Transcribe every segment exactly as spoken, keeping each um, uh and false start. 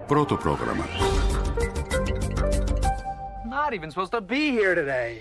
Πρώτο πρόγραμμα. Not even supposed to be here today.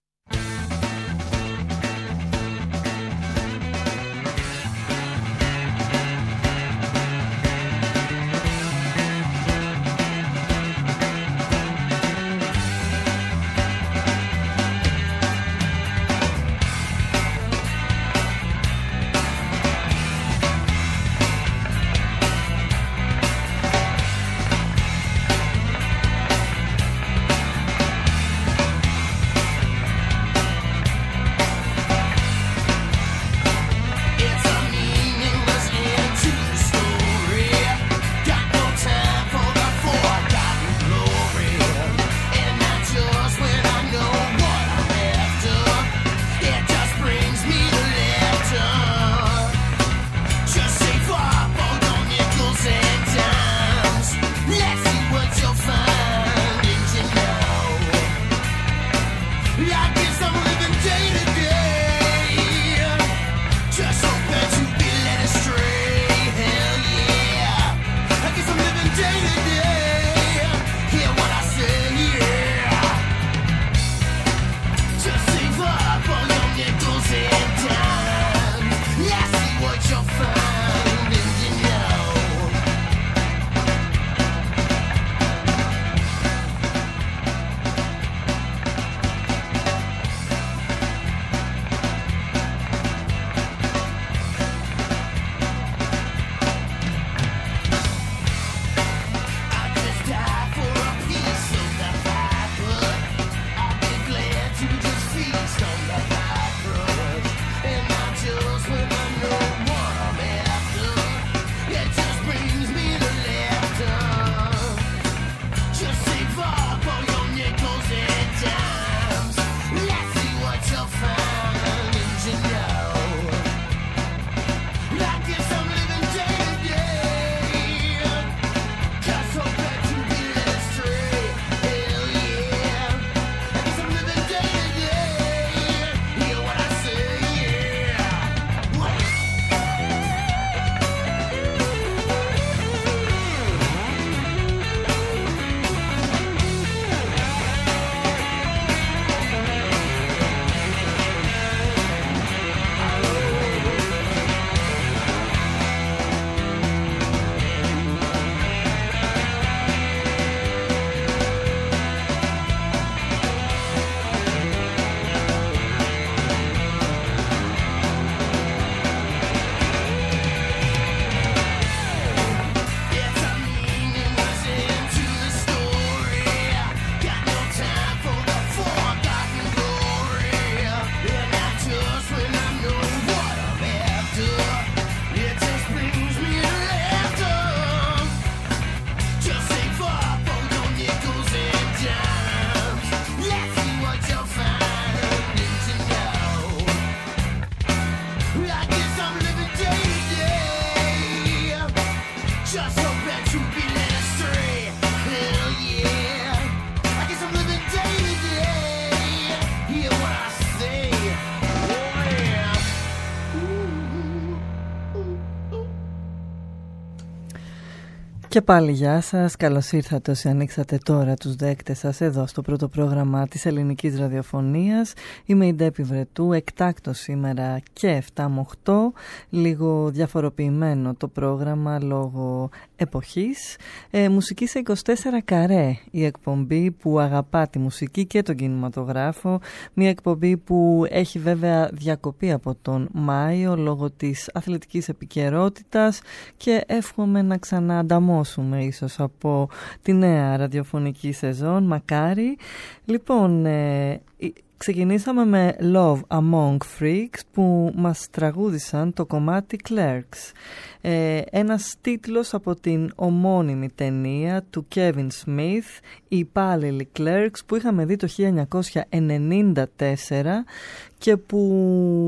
Και πάλι γεια σας, καλώς ήρθατε όσοι ανοίξατε τώρα τους δέκτες σας εδώ στο πρώτο πρόγραμμα της ελληνικής ραδιοφωνίας. Είμαι η Ντέπη Βρετού, εκτάκτος σήμερα και επτά με οκτώ, λίγο διαφοροποιημένο το πρόγραμμα λόγω εποχής. Ε, μουσική σε είκοσι τέσσερα καρέ, η εκπομπή που αγαπά τη μουσική και τον κινηματογράφο, μια εκπομπή που έχει βέβαια διακοπεί από τον Μάιο λόγω της αθλητικής επικαιρότητας και εύχομαι να ξαναανταμώσουμε ίσως από τη νέα ραδιοφωνική σεζόν, μακάρι. Λοιπόν, ε, ξεκινήσαμε με Love Among Freaks που μας τραγούδισαν το κομμάτι Clerks. Ε, ένας τίτλος από την ομώνυμη ταινία του Kevin Smith, οι υπάλληλοι Clerks, που είχαμε δει το χίλια εννιακόσια ενενήντα τέσσερα και που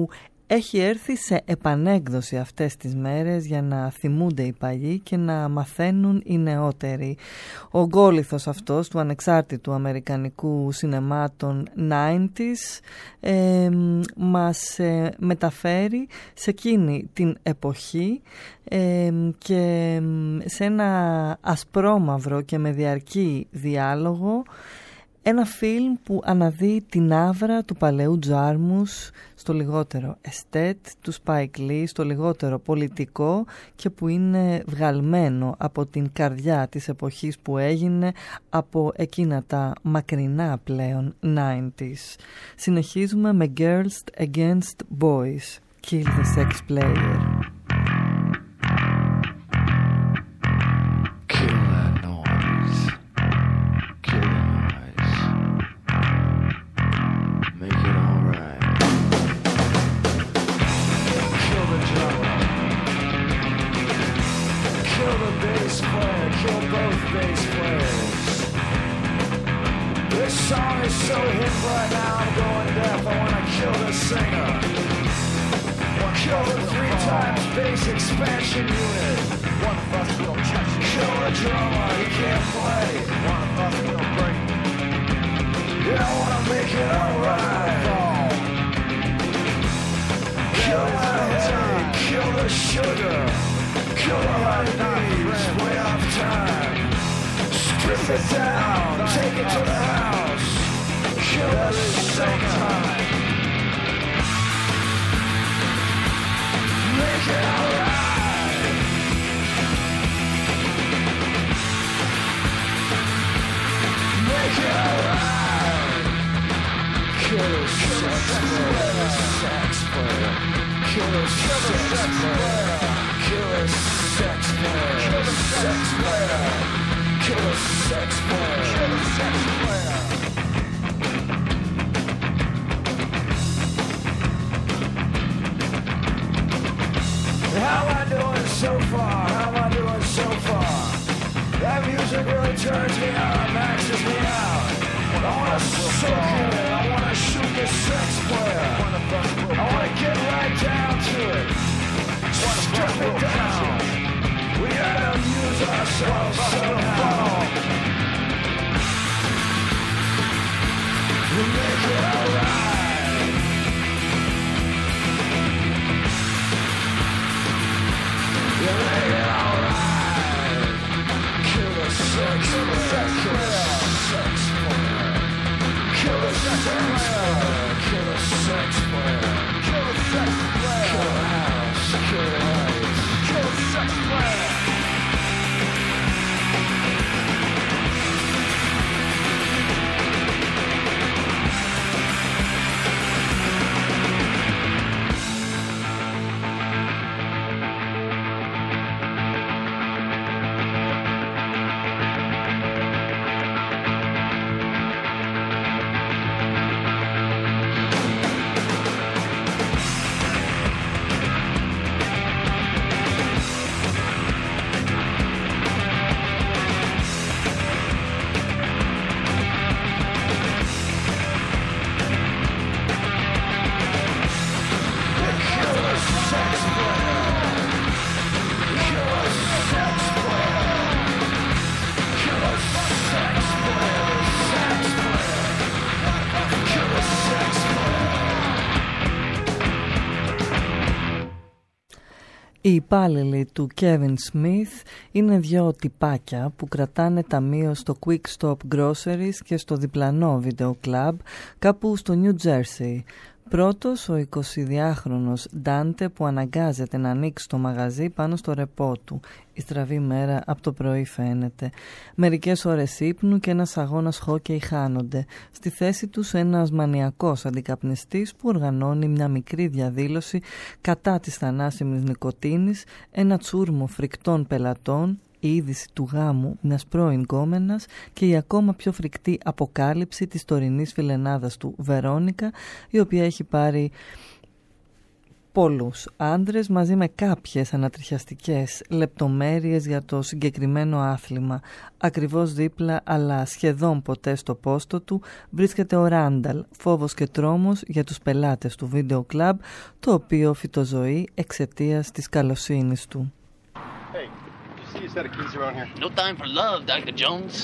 έχει έρθει σε επανέκδοση αυτές τις μέρες για να θυμούνται οι παλιοί και να μαθαίνουν οι νεότεροι. Ο γκόλιθος αυτός του ανεξάρτητου αμερικανικού σινεμά των ενενήντα ε, μας ε, μεταφέρει σε εκείνη την εποχή ε, και σε ένα ασπρόμαυρο και με διαρκή διάλογο, ένα φιλμ που αναδύει την άβρα του παλαιού Τζάρμους στο λιγότερο εστέτ, του Spike Lee στο λιγότερο πολιτικό και που είναι βγαλμένο από την καρδιά της εποχής που έγινε, από εκείνα τα μακρινά πλέον ενενήντα. Συνεχίζουμε με Girls Against Boys, Kill the Sex Player. Οι υπάλληλοι του Kevin Smith είναι δυο τυπάκια που κρατάνε ταμείο στο Quick Stop Groceries και στο διπλανό Video Club κάπου στο New Jersey. Πρώτος ο εικοσιδυάχρονος Ντάντε που αναγκάζεται να ανοίξει το μαγαζί πάνω στο ρεπό του. Η στραβή μέρα από το πρωί φαίνεται. Μερικές ώρες ύπνου και ένας αγώνας χόκεϊ χάνονται. Στη θέση τους ένας μανιακός αντικαπνιστής που οργανώνει μια μικρή διαδήλωση κατά της θανάσιμης νοικοτήνης, ένα τσούρμο φρικτών πελατών, η είδηση του γάμου μιας πρώην γκόμενας και η ακόμα πιο φρικτή αποκάλυψη της τωρινής φιλενάδας του Βερόνικα, η οποία έχει πάρει πολλούς άντρες μαζί με κάποιες ανατριχιαστικές λεπτομέρειες για το συγκεκριμένο άθλημα. Ακριβώς δίπλα, αλλά σχεδόν ποτέ στο πόστο του, βρίσκεται ο Ράνταλ, φόβος και τρόμος για τους πελάτες του βίντεο κλαμπ, το οποίο φυτοζωεί εξαιτίας της καλοσύνης του. Hey, you see a set of keys around here? No time for love, Doctor Jones.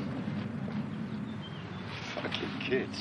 Fucking kids.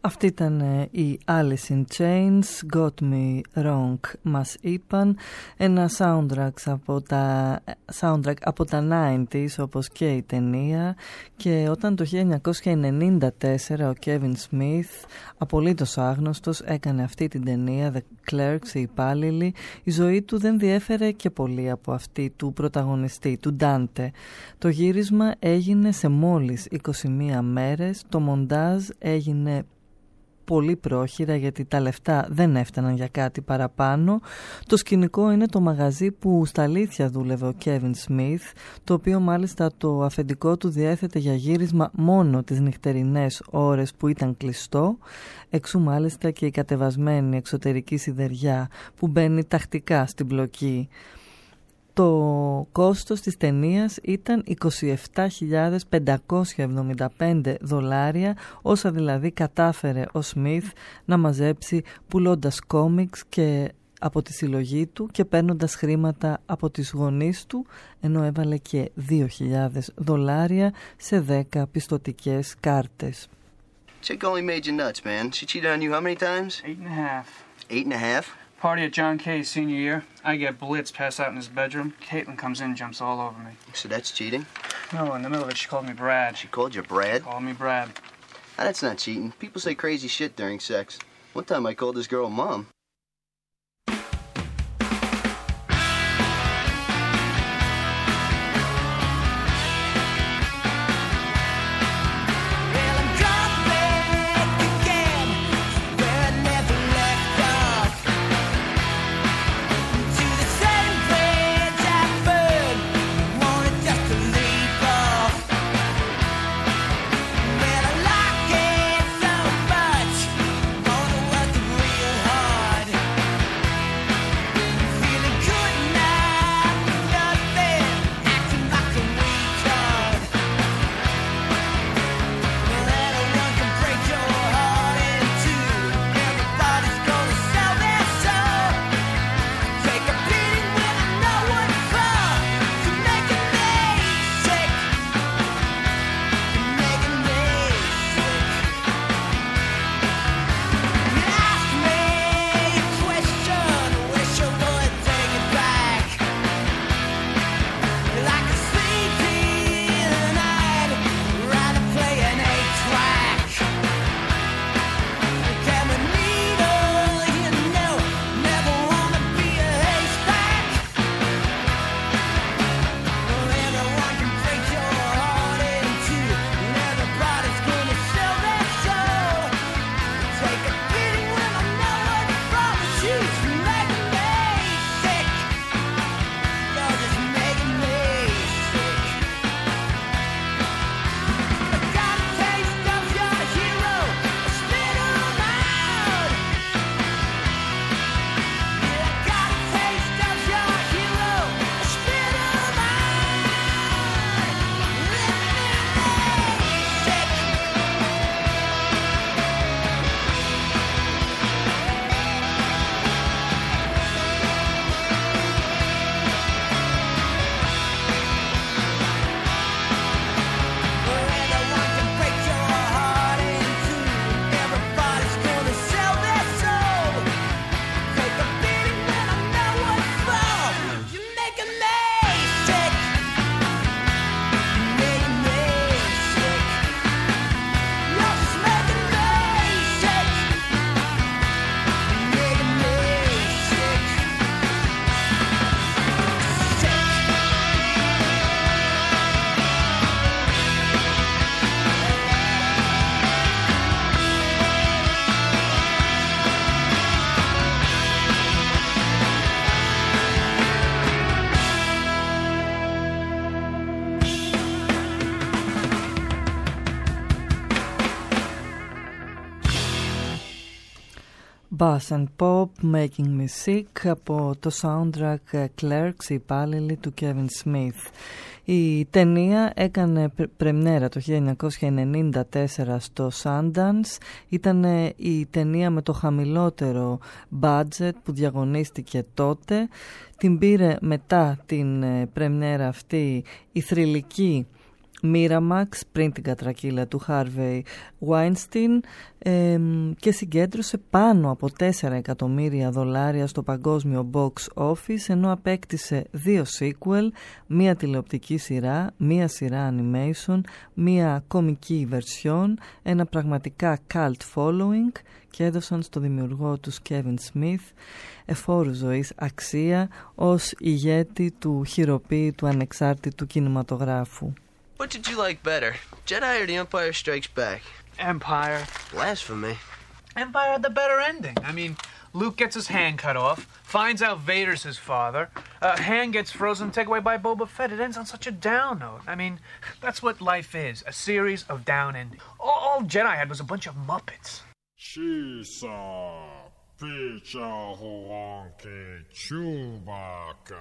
Αυτή ήταν η Alice in Chains, Got Me Wrong μας είπαν, ένα soundtrack από τα, soundtrack από τα ενενήντα όπως και η ταινία. Και όταν το χίλια εννιακόσια ενενήντα τέσσερα ο Kevin Smith, απολύτως άγνωστος, έκανε αυτή την ταινία The Clerks, οι υπάλληλοι, η ζωή του δεν διέφερε και πολύ από αυτή του πρωταγωνιστή, του Dante. Το γύρισμα έγινε σε μόλις είκοσι μία μέρες, το μοντάζ έγινε πολύ πρόχειρα γιατί τα λεφτά δεν έφταναν για κάτι παραπάνω. Το σκηνικό είναι το μαγαζί που στα αλήθεια δούλευε ο Kevin Smith, το οποίο μάλιστα το αφεντικό του διέθετε για γύρισμα μόνο τις νυχτερινές ώρες που ήταν κλειστό, εξού μάλιστα και η κατεβασμένη εξωτερική σιδεριά που μπαίνει τακτικά στην πλοκή. Το κόστος της ταινίας ήταν είκοσι επτά χιλιάδες πεντακόσια εβδομήντα πέντε δολάρια, όσα δηλαδή κατάφερε ο Σμιθ να μαζέψει πουλώντας κόμιξ και από τη συλλογή του και παίρνοντας χρήματα από τις γονείς του, ενώ έβαλε και δύο χιλιάδες δολάρια σε δέκα πιστωτικές κάρτες. Chick only made you nuts, man. She cheated on you how many times? Eight and a half. Eight and a half? Party at John Kay's senior year. I get blitz, pass out in his bedroom. Caitlin comes in and jumps all over me. So that's cheating? No, in the middle of it, she called me Brad. She called you Brad? Called me Brad. Ah, that's not cheating. People say crazy shit during sex. One time I called this girl Mom. Bass and Pop, Making Me Sick από το soundtrack Clerks, οι υπάλληλοι του Kevin Smith. Η ταινία έκανε πρεμιέρα το χίλια εννιακόσια ενενήντα τέσσερα στο Sundance. Ήταν η ταινία με το χαμηλότερο budget που διαγωνίστηκε τότε. Την πήρε μετά την πρεμιέρα αυτή η θρυλική Miramax πριν την κατρακύλα του Harvey Weinstein ε, και συγκέντρωσε πάνω από τέσσερα εκατομμύρια δολάρια στο παγκόσμιο box office, ενώ απέκτησε δύο sequel, μία τηλεοπτική σειρά, μία σειρά animation, μία κομική version, ένα πραγματικά cult following και έδωσαν στο δημιουργό τους Kevin Smith εφόρου ζωής αξία ως ηγέτη του χειροποίητου ανεξάρτητου κινηματογράφου. What did you like better, Jedi or The Empire Strikes Back? Empire. Blasphemy. Empire had the better ending. I mean, Luke gets his hand cut off, finds out Vader's his father, uh, hand gets frozen, taken away by Boba Fett. It ends on such a down note. I mean, that's what life is, a series of down endings. All, all Jedi had was a bunch of Muppets. Shisa, Picha, Horonke, Chewbacca.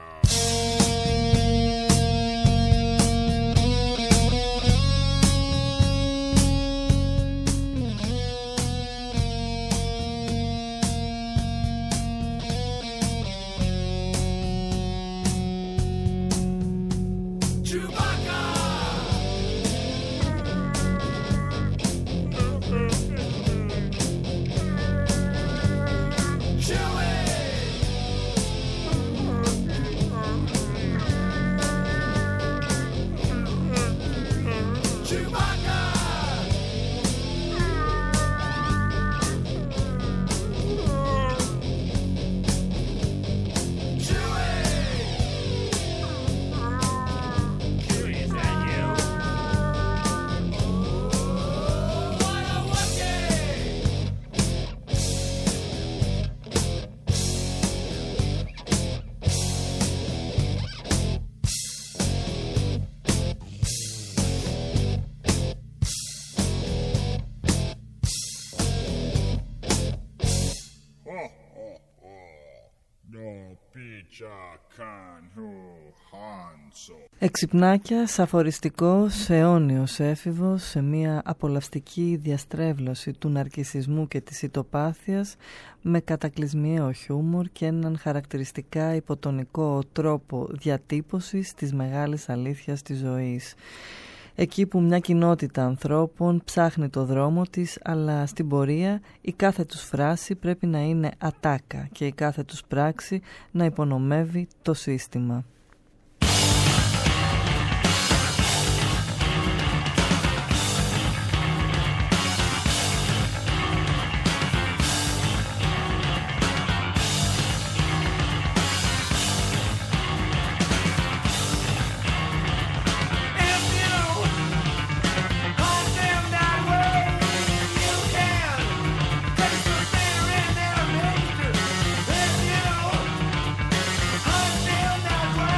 Εξυπνάκια, σαφοριστικός, αιώνιος έφηβος σε μια απολαυστική διαστρέβλωση του ναρκισσισμού και της ητοπάθειας με κατακλυσμιαίο χιούμορ και έναν χαρακτηριστικά υποτονικό τρόπο διατύπωσης της μεγάλης αλήθειας της ζωής. Εκεί που μια κοινότητα ανθρώπων ψάχνει το δρόμο της, αλλά στην πορεία η κάθε τους φράση πρέπει να είναι ατάκα και η κάθε τους πράξη να υπονομεύει το σύστημα. That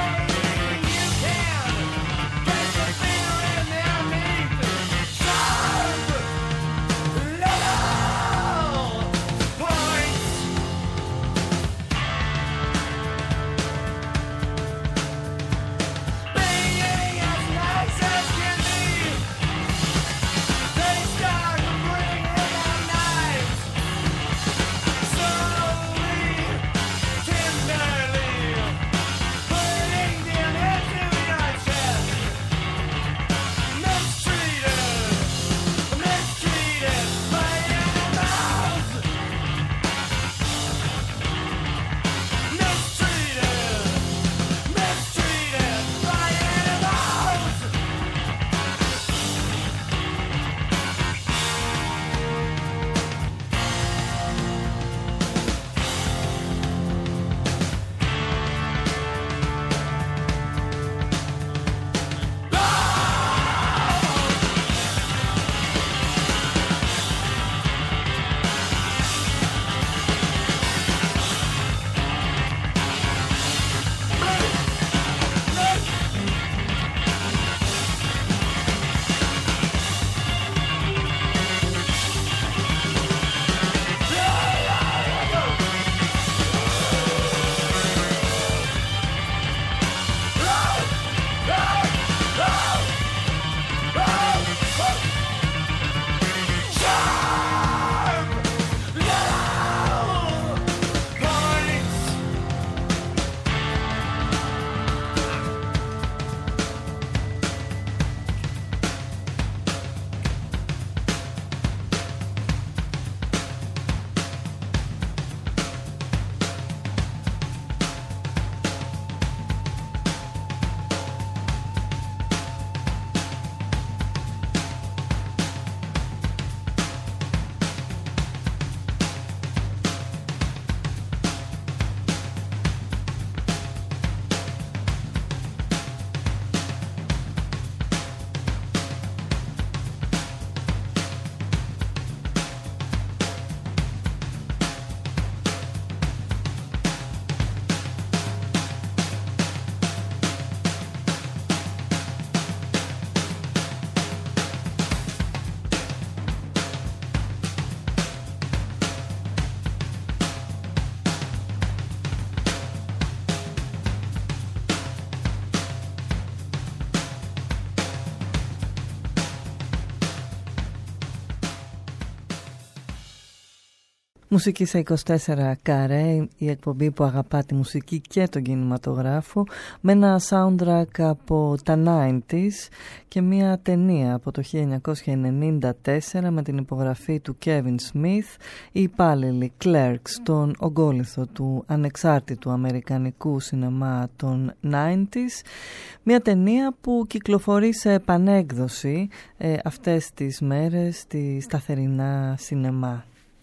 Μουσική σε είκοσι τέσσερα καρέ, η εκπομπή που αγαπά τη μουσική και τον κινηματογράφο, με ένα soundtrack από τα ενενήντα και μια ταινία από το χίλια εννιακόσια ενενήντα τέσσερα με την υπογραφή του Kevin Smith, οι υπάλληλοι Clerks, τον ογκόλιθο του ανεξάρτητου αμερικανικού σινεμά των ενενήντα, μια ταινία που κυκλοφορεί σε επανέκδοση ε, αυτές τις μέρες στη σταθερινά σινεμά.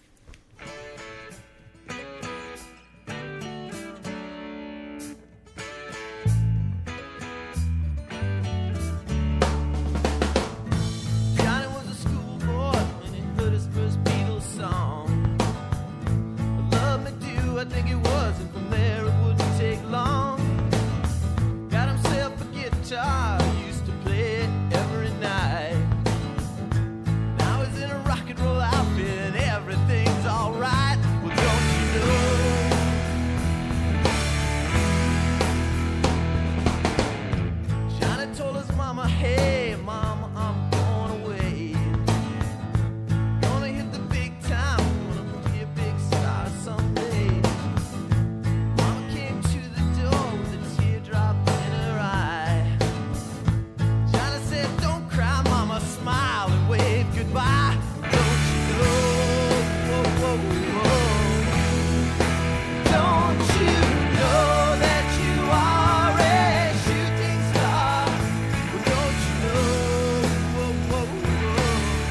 I think it was, and from there it wouldn't take long. Got himself a guitar, used to play it every night. Now he's in a rock and roll outfit and everything's alright. Well, don't you know? Johnny told his mama, hey mama, I'm going away. Gonna hit the big time, gonna be a big star someday. Goodbye, don't you know? Whoa, whoa, whoa. Don't you know that you are a shooting star? Well, don't you know? Whoa, whoa, whoa.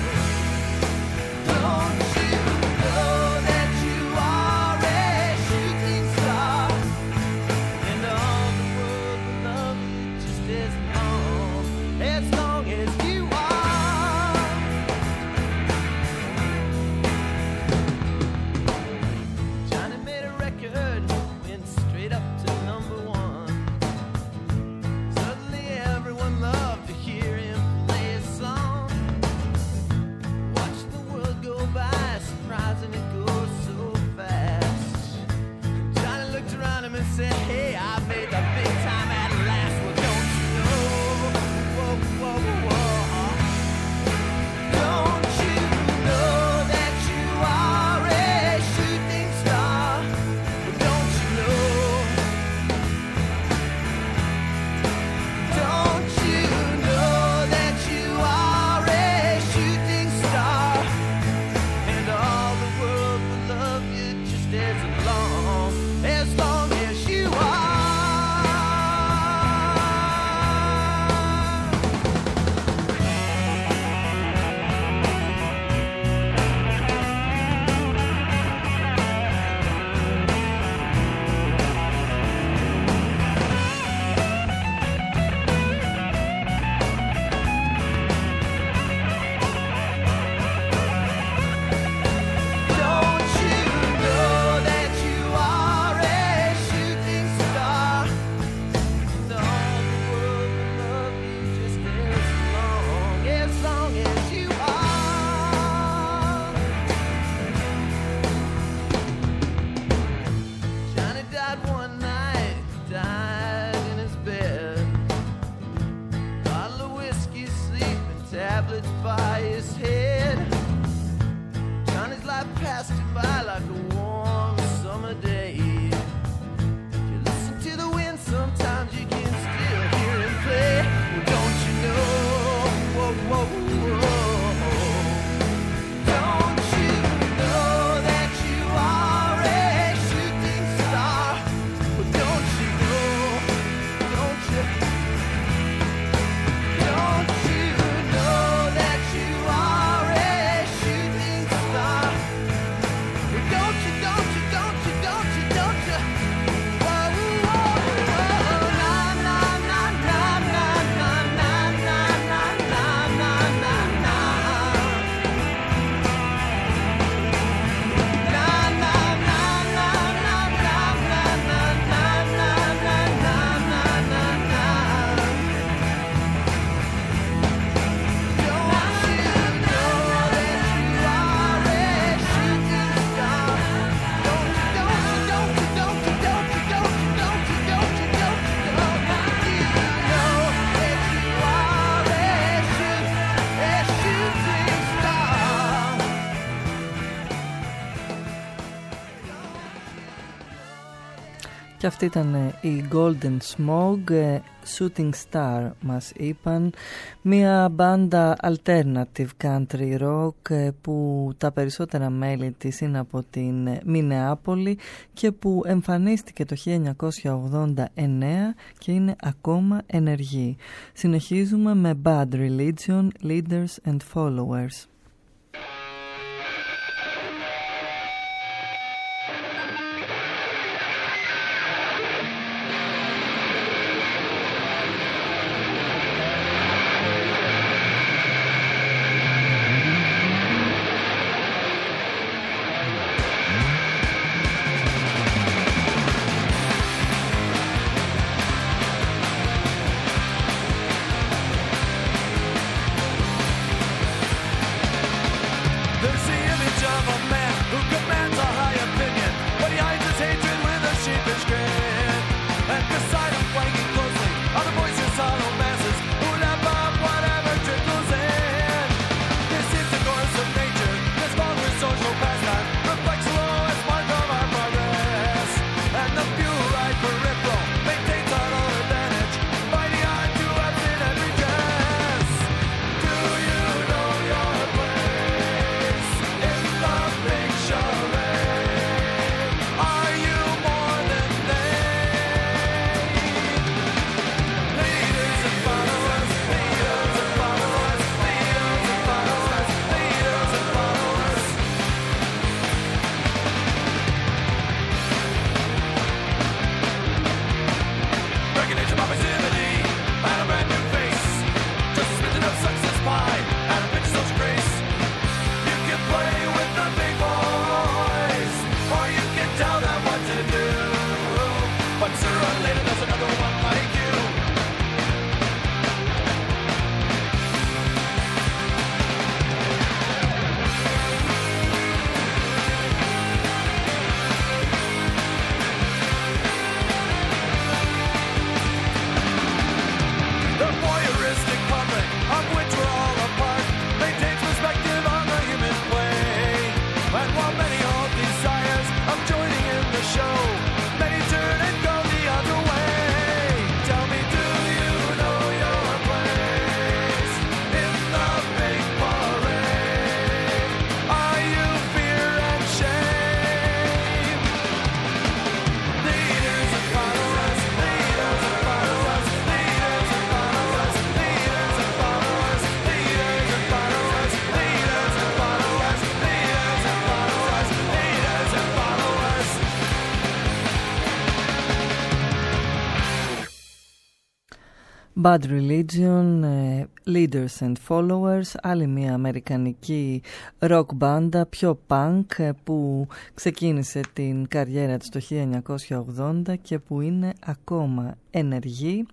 Don't you know that you are a shooting star? And all the world will love you just as long, as long as you are. Said, hey, I made the big time at last. Well, don't you know? Whoa, whoa, whoa. Don't you know that you are a shooting star? Well, don't you know? Don't you know that you are a shooting star? And all the world will love you just as long, as long as you are. Don't you know that you are a shooting star? And all the world will love you just as long, as long as you are. Johnny died one night, died in his bed. Bottle of whiskey, sleeping tablets by his head. Johnny's life passed him by like a warm summer day. If you listen to the wind, sometimes you can still hear him play. Well, don't you know? Whoa, whoa, whoa. Don't you know that you are a shooting star? Well, don't you know? Don't you? Don't you know that you are a shooting star? Well, don't you, Και αυτή ήταν η Golden Smog, Shooting Star μας είπαν, μια μπάντα alternative country rock που τα περισσότερα μέλη της είναι από την Μινεάπολη και που εμφανίστηκε το χίλια εννιακόσια ογδόντα εννέα και είναι ακόμα ενεργή. Συνεχίζουμε με Bad Religion, Leaders and Followers. Bad Religion, Leaders and Followers, άλλη μια αμερικανική rock μπάντα, πιο punk, που ξεκίνησε την καριέρα της το χίλια εννιακόσια ογδόντα και που είναι ακόμα ενεργή.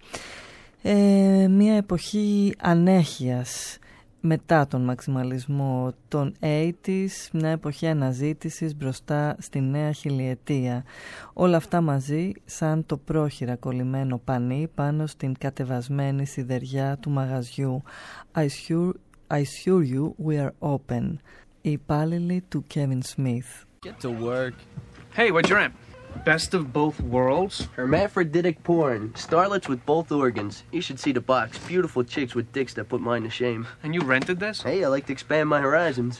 Ε, μια εποχή ανέχειας μετά τον μαξιμαλισμό των ογδόντα, μια εποχή αναζήτησης μπροστά στη νέα χιλιετία. Όλα αυτά μαζί σαν το πρόχειρα κολλημένο πανί πάνω στην κατεβασμένη σιδεριά του μαγαζιού. I assure, I assure you we are open. Οι υπάλληλοι του Kevin Smith. Get to work. Hey, what'd you rent? Best of both worlds? Hermaphroditic porn. Starlets with both organs. You should see the box. Beautiful chicks with dicks that put mine to shame. And you rented this? Hey, I like to expand my horizons.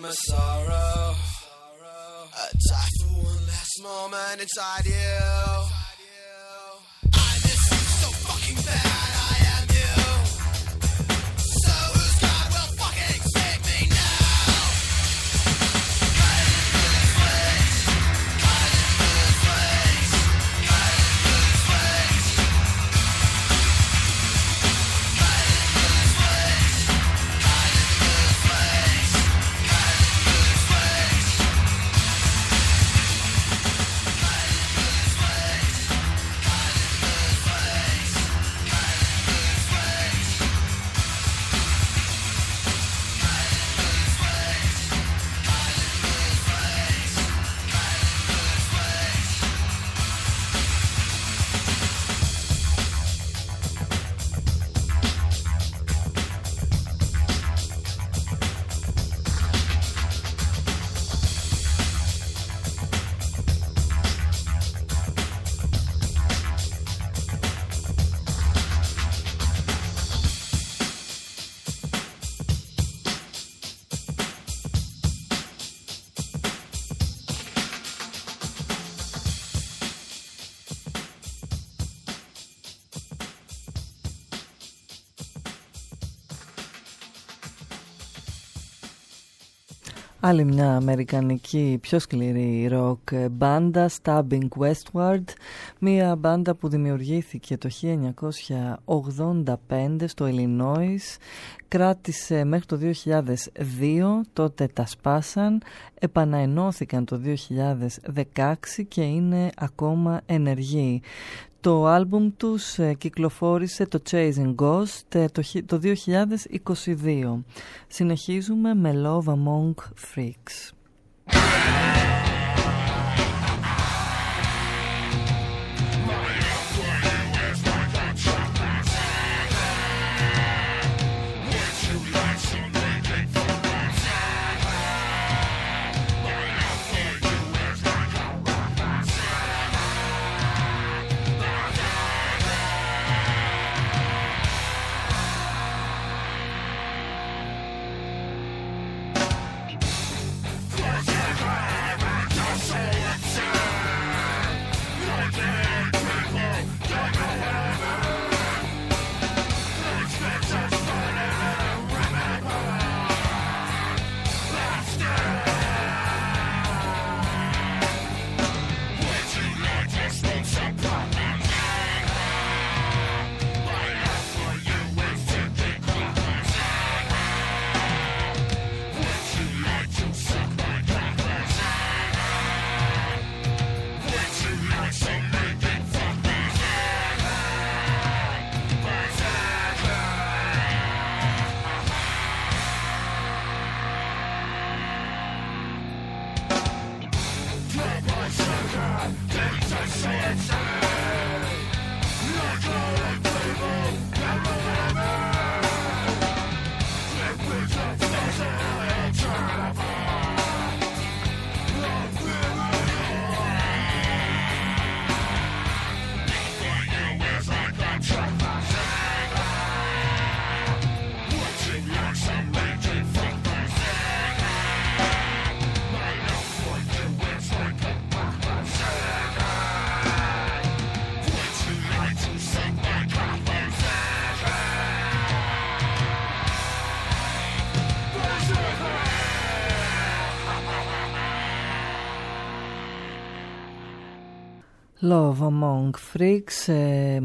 my sorrow. I die for one last moment inside you. I miss you so fucking bad. I am you. So whose God will fucking save me now? Cut into his face. Cut into his face. Cut into his face. Cut into his face. Cut into his face. Cut into his face. Άλλη μια αμερικανική πιο σκληρή ροκ μπάντα, Stabbing Westward, μια μπάντα που δημιουργήθηκε το χίλια εννιακόσια ογδόντα πέντε στο Illinois, κράτησε μέχρι το δύο χιλιάδες δύο, τότε τα σπάσαν, επαναενώθηκαν το δύο χιλιάδες δεκαέξι και είναι ακόμα ενεργοί. Το άλμπουμ τους κυκλοφόρησε το Chasing Ghost το δύο χιλιάδες είκοσι δύο. Συνεχίζουμε με Love Among Freaks. Love Among Freaks, ε,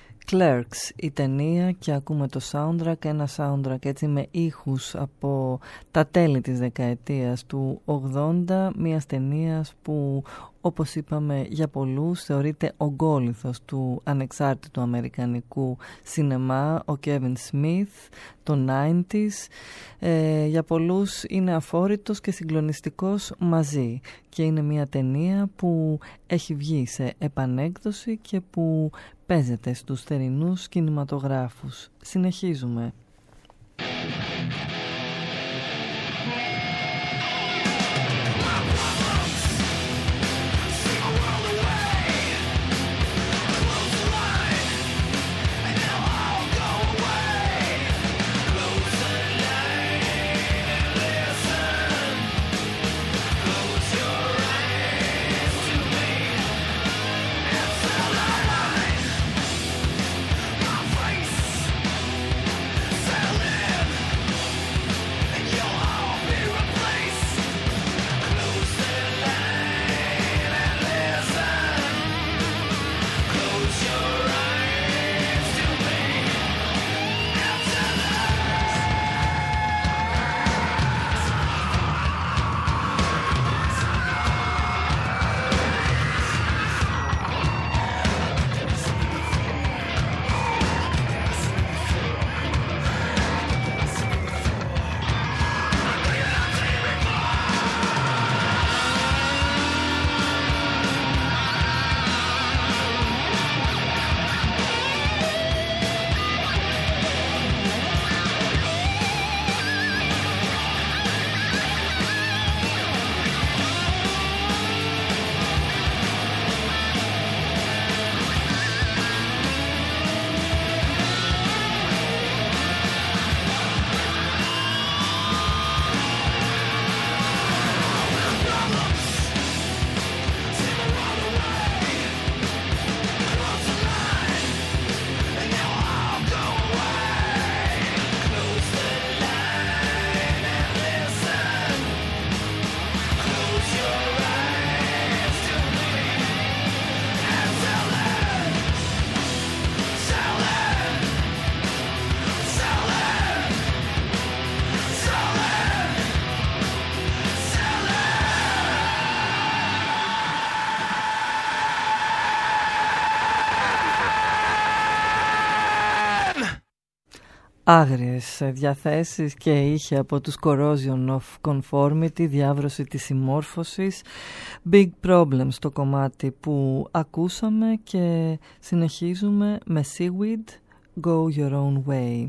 Clerks η ταινία, και ακούμε το soundtrack, ένα soundtrack έτσι με ήχους από τα τέλη της δεκαετίας του ογδόντα, μιας ταινίας που, όπως είπαμε, για πολλούς θεωρείται ογκόληθος του ανεξάρτητου αμερικανικού σινεμά, ο Kevin Smith, το ενενήντα. Ε, για πολλούς είναι αφόρητος και συγκλονιστικός μαζί, και είναι μια ταινία που έχει βγει σε επανέκδοση και που παίζεται στους θερινούς κινηματογράφους. Συνεχίζουμε. Close the line and listen. άγριες διαθέσεις και είχε από τους Corrosion of Conformity, διάβρωση της συμμόρφωσης. Big Problems το κομμάτι που ακούσαμε και συνεχίζουμε με Seaweed, Go Your Own Way.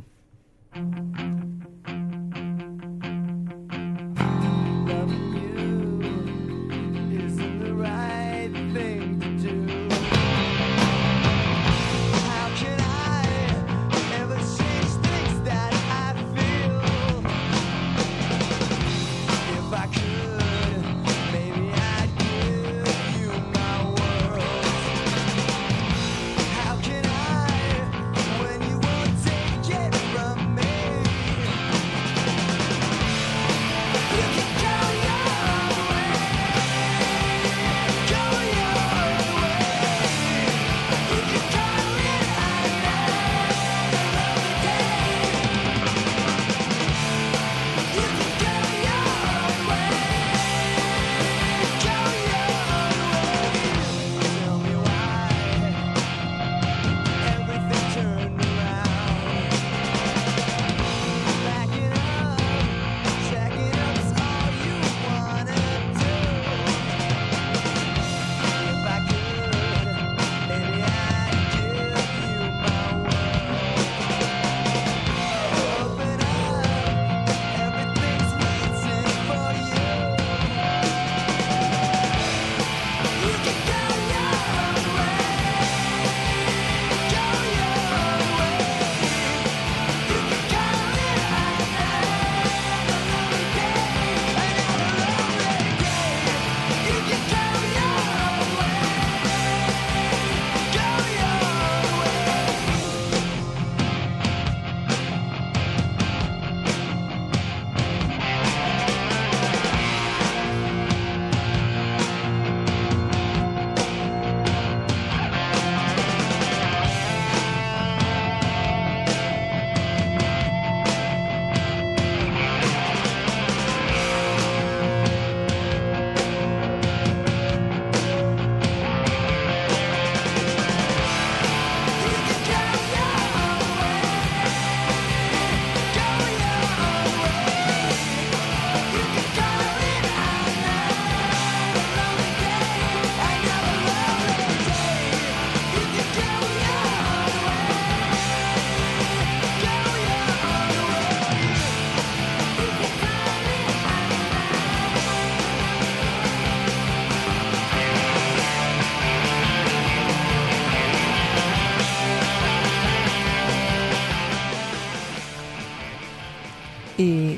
Η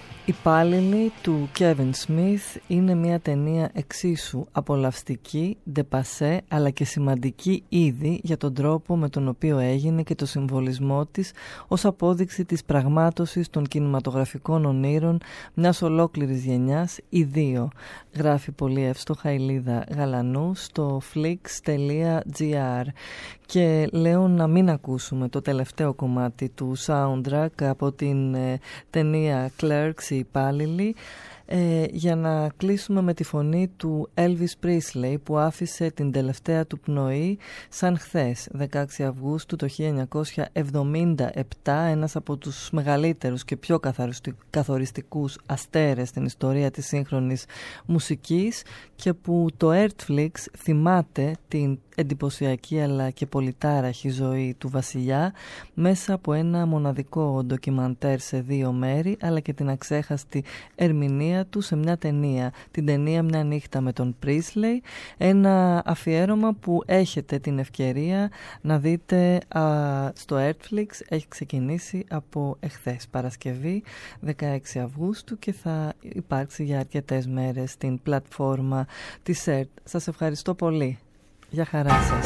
υπάλληλοι του Kevin Smith είναι μια ταινία εξίσου απολαυστική, ντεπασέ, αλλά και σημαντική ήδη για τον τρόπο με τον οποίο έγινε και το συμβολισμό της ως απόδειξη της πραγμάτωσης των κινηματογραφικών ονείρων μιας ολόκληρης γενιάς, οι δύο. Γράφει πολύ εύστοχα η Λίδα Γαλανού στο flix τελεία gr. Και λέω να μην ακούσουμε το τελευταίο κομμάτι του soundtrack από την ε, ταινία Clerks, οι υπάλληλοι, ε, για να κλείσουμε με τη φωνή του Elvis Presley, που άφησε την τελευταία του πνοή σαν χθες, δεκαέξι Αυγούστου το χίλια εννιακόσια εβδομήντα επτά, ένας από τους μεγαλύτερους και πιο καθοριστικούς αστέρες στην ιστορία της σύγχρονης μουσικής, και που το Netflix θυμάται την εντυπωσιακή αλλά και πολυτάραχη ζωή του βασιλιά μέσα από ένα μοναδικό ντοκιμαντέρ σε δύο μέρη, αλλά και την αξέχαστη ερμηνεία του σε μια ταινία, την ταινία «Μια νύχτα με τον Πρίσλεϊ», ένα αφιέρωμα που έχετε την ευκαιρία να δείτε α, στο Netflix. Έχει ξεκινήσει από εχθές Παρασκευή δεκαέξι Αυγούστου και θα υπάρξει για αρκετές μέρες στην πλατφόρμα της ΕΡΤ. Σας ευχαριστώ πολύ. Γεια χαρά σας.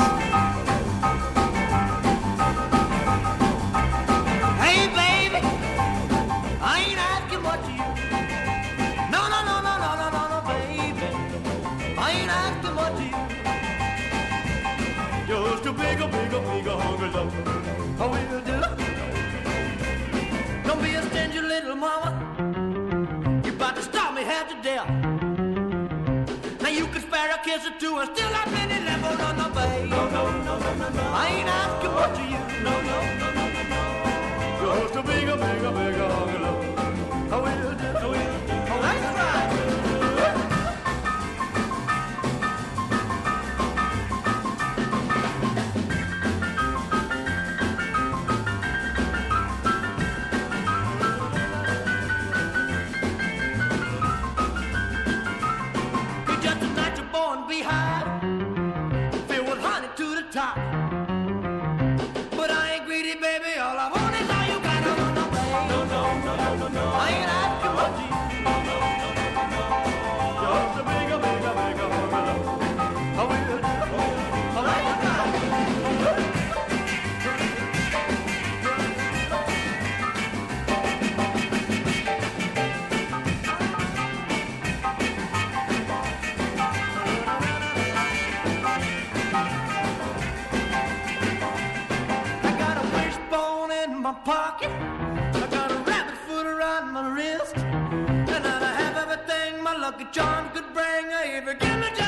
Hey baby, I ain't asking what you. No no no no no no no no baby, I ain't asking what you. Just a bigger bigger bigger hungry love. I will do. Don't be a stingy little mama. You about to stop me half to death. Now you can spare a kiss or two and still have many left. Oh no no baby, no no no no no no. I ain't asking what you. No no no no no no. Just a big top. But I ain't greedy, baby, all I want is all you got. I want no pain. No, no, no, no, no, no. I ain't asking much. No, no, no, no, no, no. Just a bigger, bigger, bigger formula. I will do all I got. Pocket, I got a rabbit foot around my wrist, and I have everything my lucky charms could bring. If you give me just